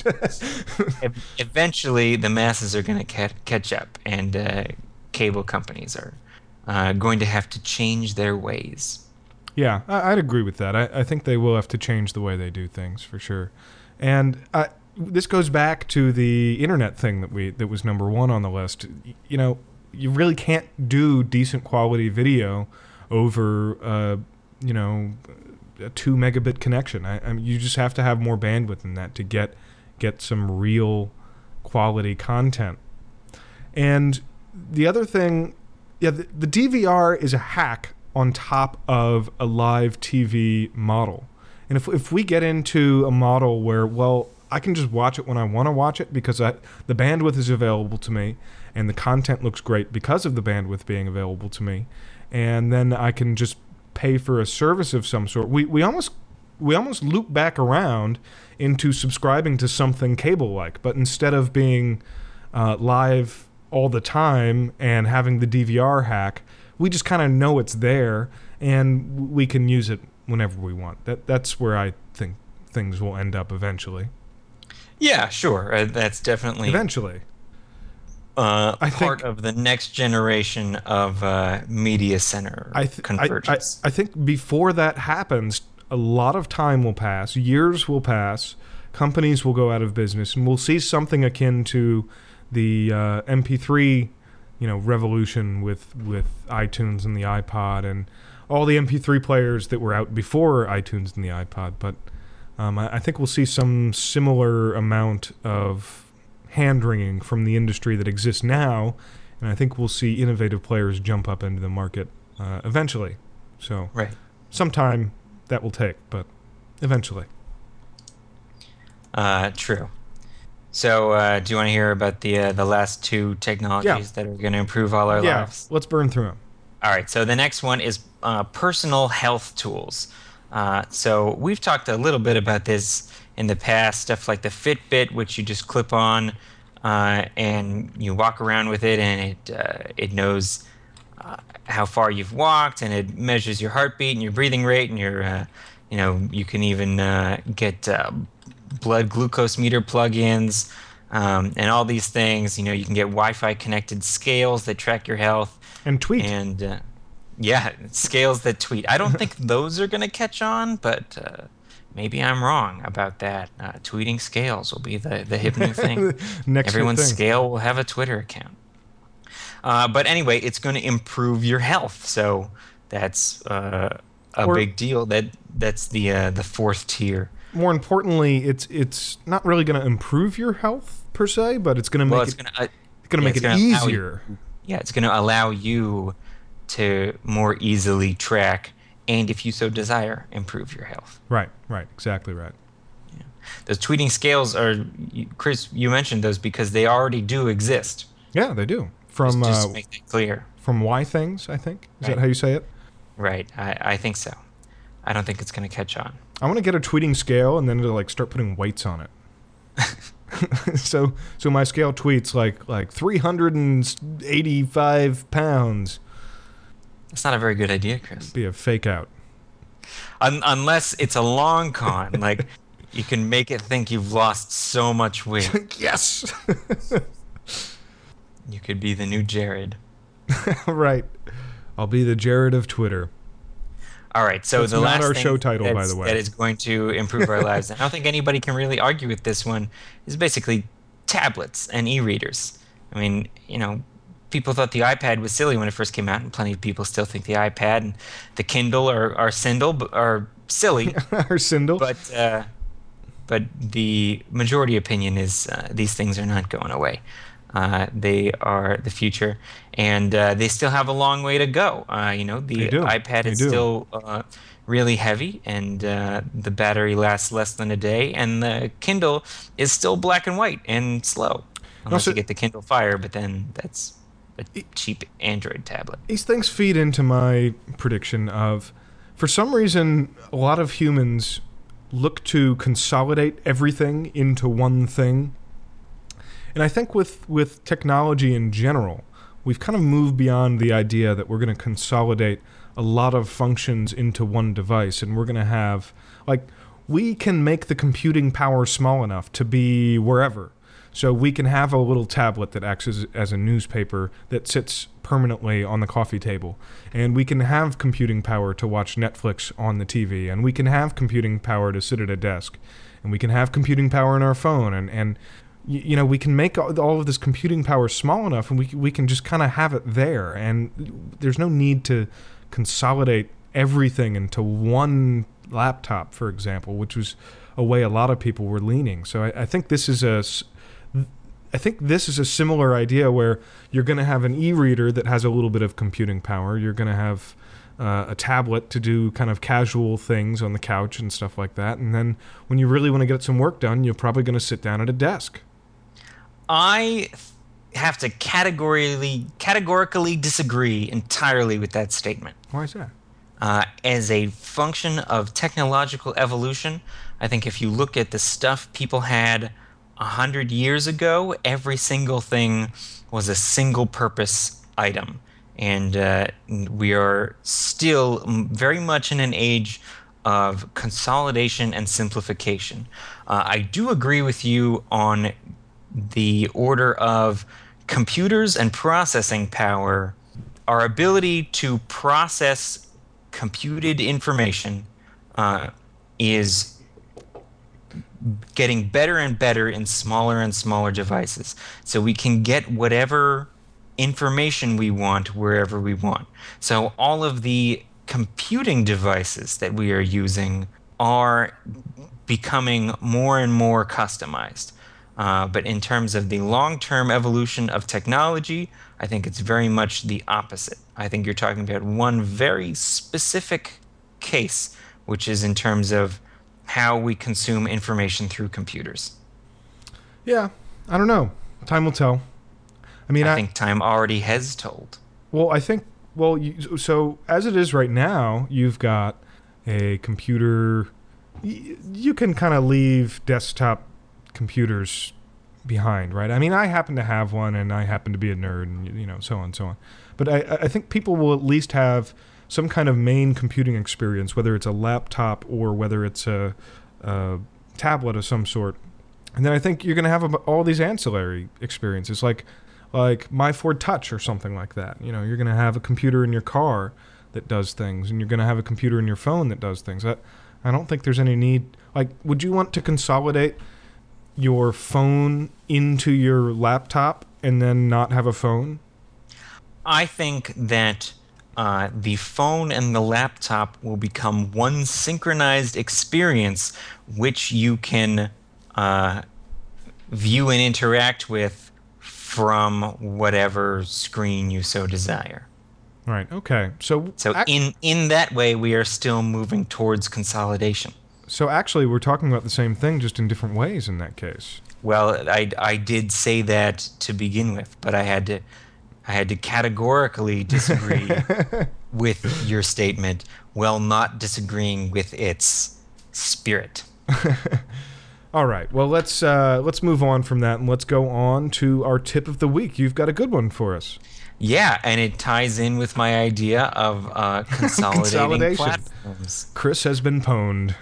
ev- eventually, the masses are going to ca- catch up, and uh, cable companies are uh, going to have to change their ways. Yeah, I, I'd agree with that. I, I think they will have to change the way they do things for sure. And uh, this goes back to the internet thing that we that was number one on the list. Y- You know, you really can't do decent quality video over, uh, you know, a two megabit connection. I, I mean, you just have to have more bandwidth than that to get get some real quality content. And the other thing, yeah, the, the D V R is a hack on top of a live T V model. And if if we get into a model where, well, I can just watch it when I want to watch it because I, the bandwidth is available to me and the content looks great because of the bandwidth being available to me, and then I can just pay for a service of some sort. We we almost we almost loop back around into subscribing to something cable-like, but instead of being uh, live all the time and having the D V R hack, we just kind of know it's there and we can use it whenever we want. That that's where I think things will end up eventually. Yeah, sure. Uh, that's definitely Eventually. uh, I part think- of the next generation of uh, media center I, th- I, I, convergence. I think before that happens, a lot of time will pass, years will pass, companies will go out of business, and we'll see something akin to the uh, M P three, you know, revolution with with iTunes and the iPod and all the M P three players that were out before iTunes and the iPod. But um, I, I think we'll see some similar amount of hand-wringing from the industry that exists now, and I think we'll see innovative players jump up into the market uh, eventually. So right. sometime that will take, but eventually. Uh, true. So, uh, do you want to hear about the uh, the last two technologies that are going to improve all our yeah, lives? let's burn through them. All right. So the next one is uh, personal health tools. Uh, so we've talked a little bit about this in the past. Stuff like the Fitbit, which you just clip on uh, and you walk around with it, and it uh, it knows uh, how far you've walked, and it measures your heartbeat and your breathing rate, and your uh, you know you can even uh, get uh, blood glucose meter plugins um, and all these things. You know, you can get Wi-Fi connected scales that track your health. And tweet. And uh, yeah, scales that tweet. I don't think those are going to catch on, but uh, maybe I'm wrong about that. Uh, tweeting scales will be the, the hip new thing. Next Everyone's thing. scale will have a Twitter account. Uh, but anyway, it's going to improve your health. So that's uh, a Or- big deal. That That's the uh, the fourth tier. More importantly, it's it's not really going to improve your health per se, but it's going to make Well, it's it going to uh, it's going to yeah, make it's it gonna allow you- easier. yeah, it's going to allow you to more easily track and, if you so desire, improve your health. Right, right, exactly right. Those tweeting scales are, you- Chris, you mentioned those because they already do exist. Yeah, they do. From Just, just uh, to make that clear. from Y Things, I think. Is Right. that how you say it? Right, I, I think so. I don't think it's going to catch on. I want to get a tweeting scale and then to like start putting weights on it. so so my scale tweets like like three hundred eighty-five pounds. That's not a very good idea, Chris. Be a fake out. Un- unless it's a long con, like you can make it think you've lost so much weight. Yes. You could be the new Jared. Right. I'll be the Jared of Twitter. All right, so That's the not last our thing show title, by that's- the way. that is going to improve our lives, and I don't think anybody can really argue with this one, is basically tablets and e-readers. I mean, you know, people thought the iPad was silly when it first came out, and plenty of people still think the iPad and the Kindle are are Sindel, b- are silly. Our Sindel. But uh, but the majority opinion is uh, these things are not going away. Uh, they are the future, and uh, they still have a long way to go. Uh, you know, the They do. iPad They is do. still uh, really heavy, and uh, the battery lasts less than a day, and the Kindle is still black and white and slow, unless Also- you get the Kindle Fire, but then that's a cheap Android tablet. These things feed into my prediction of, for some reason, a lot of humans look to consolidate everything into one thing. And I think with, with technology in general, we've kind of moved beyond the idea that we're going to consolidate a lot of functions into one device, and we're going to have, like, we can make the computing power small enough to be wherever. So we can have a little tablet that acts as, as a newspaper that sits permanently on the coffee table. And we can have computing power to watch Netflix on the T V. And we can have computing power to sit at a desk. And we can have computing power in our phone. And, and y- you know, we can make all, all of this computing power small enough, and we, we can just kind of have it there. And there's no need to consolidate everything into one laptop, for example, which was a way a lot of people were leaning. So I, I think this is a... s- I think this is a similar idea where you're going to have an e-reader that has a little bit of computing power. You're going to have uh, a tablet to do kind of casual things on the couch and stuff like that. And then when you really want to get some work done, you're probably going to sit down at a desk. I have to categorically categorically disagree entirely with that statement. Why is that? Uh, as a function of technological evolution, I think if you look at the stuff people had a hundred years ago, every single thing was a single-purpose item, and uh, we are still m- very much in an age of consolidation and simplification. Uh, I do agree with you on the order of computers and processing power. Our ability to process computed information uh, is getting better and better in smaller and smaller devices. So we can get whatever information we want wherever we want. So all of the computing devices that we are using are becoming more and more customized. Uh, but in terms of the long-term evolution of technology, I think it's very much the opposite. I think you're talking about one very specific case, which is in terms of how we consume information through computers. Yeah, I don't know. Time will tell. I mean, I I, think time already has told. well, I think, well, you, so as it is right now, you've got a computer. y- You can kind of leave desktop computers behind, right? I mean, I happen to have one, and I happen to be a nerd, and you know, so on and so on. But I, I think people will at least have some kind of main computing experience, whether it's a laptop or whether it's a, a tablet of some sort. And then I think you're going to have a, all these ancillary experiences, like like my Ford Touch or something like that. You know, you're going to have a computer in your car that does things, and you're going to have a computer in your phone that does things. I, I don't think there's any need. Like, would you want to consolidate your phone into your laptop and then not have a phone? I think that uh, the phone and the laptop will become one synchronized experience which you can uh, view and interact with from whatever screen you so desire. Right. Okay. So So ac- in, in that way, we are still moving towards consolidation. so actually, we're talking about the same thing, just in different ways in that case. Well, I, I did say that to begin with, but I had to I had to categorically disagree with your statement while not disagreeing with its spirit. All right. Well, let's uh, let's move on from that, and let's go on to our tip of the week. You've got a good one for us. Yeah, and it ties in with my idea of uh, consolidating Consolidation. platforms. Chris has been pwned.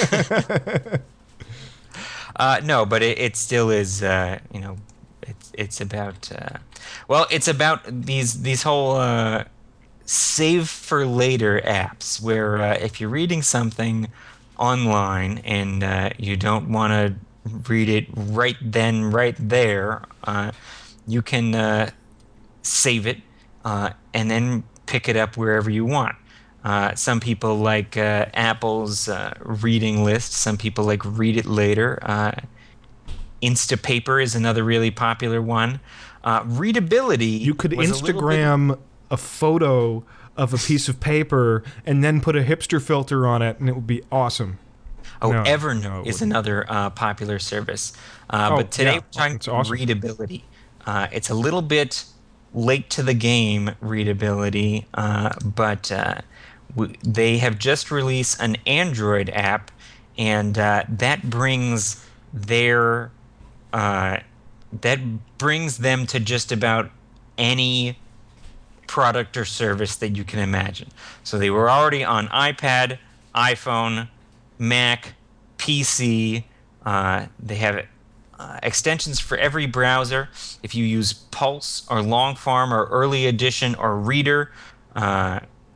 Uh, no, but it, it still is. Uh, you know, it's it's about. Uh, well, it's about these these whole uh, save for later apps, where uh, if you're reading something online and uh, you don't want to read it right then, right there, uh, you can uh, save it uh, and then pick it up wherever you want. Uh, some people like uh, Apple's uh, reading list. Some people like Read It Later. Uh, Instapaper is another really popular one. Uh, readability. You could was Instagram a, a photo of a piece of paper and then put a hipster filter on it, and it would be awesome. Oh, no, Evernote no, is wouldn't. another uh, popular service. Uh, Oh, but today yeah, we're talking it's about awesome. readability. Uh, it's a little bit late to the game, readability, uh, but uh, w- they have just released an Android app, and uh, that brings their uh, that brings them to just about any product or service that you can imagine. So they were already on iPad, iPhone, Mac, P C. Uh, they have uh, extensions for every browser. If you use Pulse or Longform or Early Edition or Reader, uh,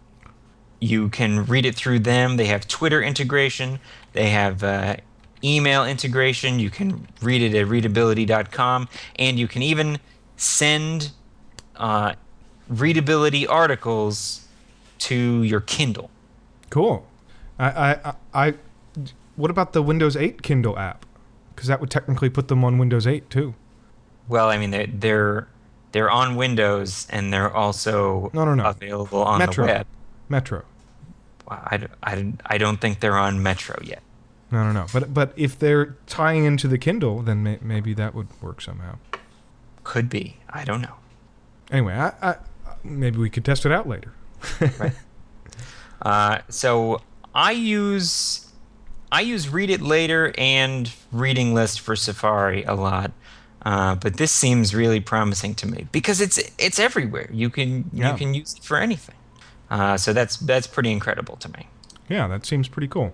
you can read it through them. They have Twitter integration. They have uh, email integration. You can read it at readability dot com. And you can even send uh, readability articles to your Kindle. Cool. I, I, I, what about the Windows eight Kindle app? Because that would technically put them on Windows eight too. Well, I mean, they're they're, they're on Windows, and they're also No, no, no. available on Metro. the web. Metro. Well, I, d- I, d- I don't think they're on Metro yet. No, no, no. But but if they're tying into the Kindle, then may, maybe that would work somehow. Could be. I don't know. Anyway, I, I maybe we could test it out later. Right. Uh, so I use I use Read It Later and Reading List for Safari a lot, uh, but this seems really promising to me because it's it's everywhere. You can Yeah. you can use it for anything. Uh, so that's that's pretty incredible to me. Yeah, that seems pretty cool.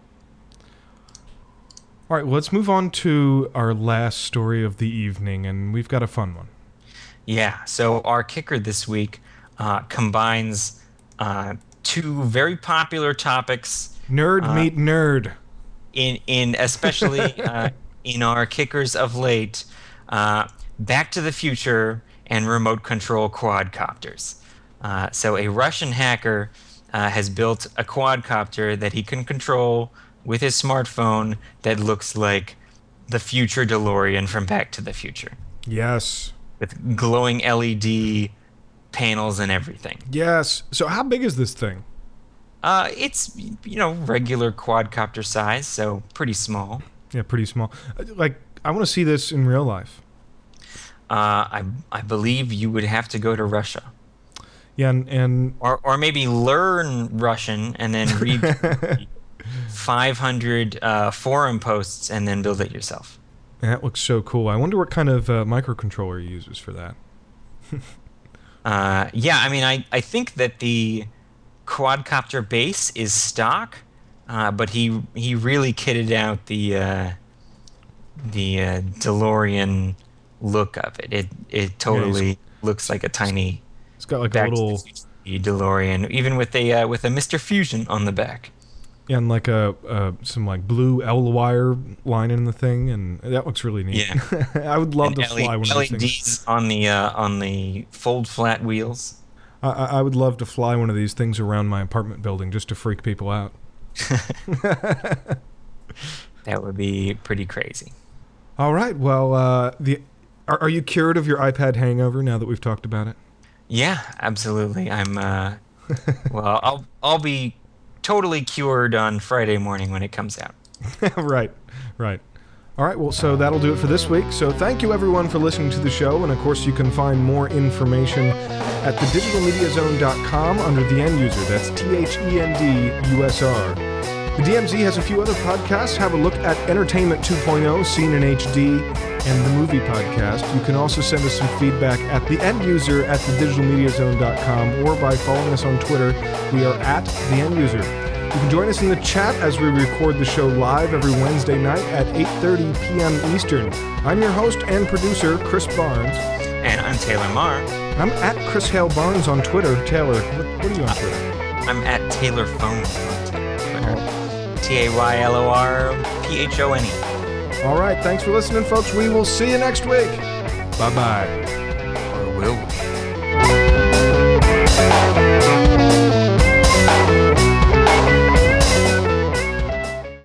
All right, well, let's move on to our last story of the evening, and we've got a fun one. Yeah. So our kicker this week uh, combines uh, two very popular topics. Nerd Uh, meet nerd. in in especially uh, in our kickers of late, uh, Back to the Future and remote control quadcopters. Uh, so a Russian hacker uh, has built a quadcopter that he can control with his smartphone that looks like the future DeLorean from Back to the Future, Yes. with glowing L E D panels and everything. Yes. So how big is this thing? Uh, it's, you know, regular quadcopter size, so pretty small. Yeah, pretty small. Uh, Like, I want to see this in real life. Uh, I I believe you would have to go to Russia, Yeah, and, and or or maybe learn Russian and then read five hundred uh, forum posts and then build it yourself. that looks so cool. I wonder what kind of uh, microcontroller he uses for that. Uh, yeah, I mean, I, I think that the quadcopter base is stock, uh, but he he really kitted out the uh, the uh, DeLorean look of it. It it totally looks like a tiny It's got like Back a to the little, Future DeLorean, even with a uh, with a Mister Fusion on the back. yeah, and like a uh, some like blue L wire line in the thing, and that looks really neat. Yeah. I would love And to fly one of these L E Ds things. on the uh, on the fold flat wheels. I, I I would love to fly one of these things around my apartment building just to freak people out. That would be pretty crazy. All right. Well, uh, the are, are you cured of your iPad hangover now that we've talked about it? Yeah, absolutely. I'm uh, well. I'll I'll be totally cured on Friday morning when it comes out. Right, right. All right, well, so that'll do it for this week. So thank you, everyone, for listening to the show. And, of course, you can find more information at the digital media zone dot com under the end user. That's T H E N D U S R. The D M Z has a few other podcasts. Have a look at Entertainment two point oh, Seen in H D, and the Movie Podcast. You can also send us some feedback at the end user at the digital media zone dot com or by following us on Twitter. We are at the end user. You can join us in the chat as we record the show live every Wednesday night at eight thirty p.m. Eastern. I'm your host and producer, Chris Barnes. And I'm Taylor Marr. I'm at Chris Hale Barnes on Twitter. Taylor, what, what are you on Twitter? I'm at Taylor Phone on Twitter. T A Y L O R P H O N E. All right, thanks for listening, folks. We will see you next week. Bye-bye. Or will we?